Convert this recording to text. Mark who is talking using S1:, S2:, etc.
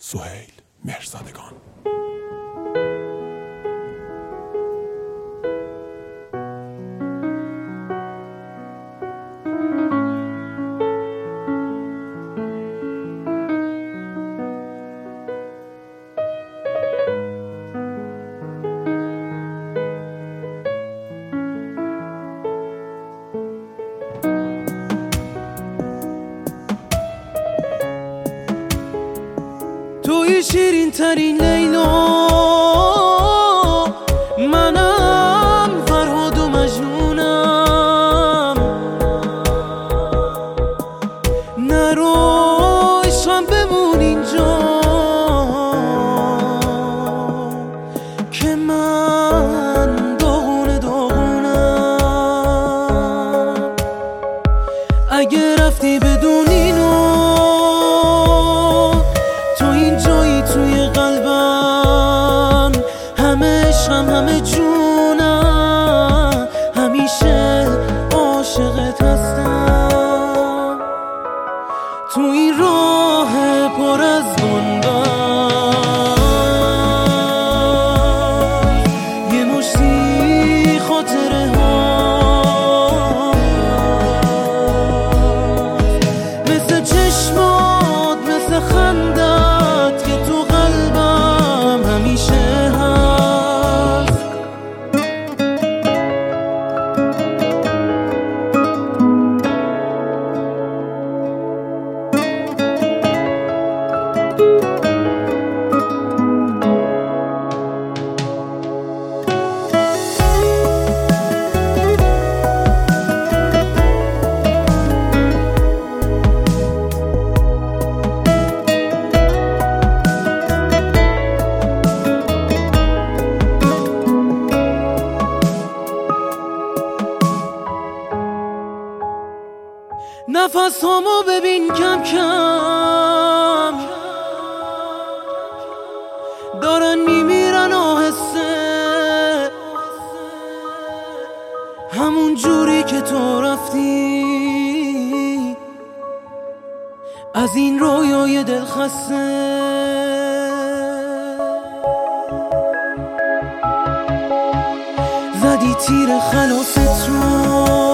S1: سهیل مهرزادگان.
S2: توی شیرین ترین لیلا، منم فرهاد و مجنونم. نرو عشقم بمون اینجا که من داغونم. اگه رفتی بدون اینو، توی قلبم همه عشقم همه جونم، همیشه عاشقت هستم. تو این راه پر از بنبست یه مشتی خاطره ها، مثل چشمات مثل خندت که تو قلبم همیشه هست. نفس همو ببین کم کم دارن میمیرن آهسته، همون جوری که تو رفتی از این رویای دلخسته. زدی تیر خلاصت رو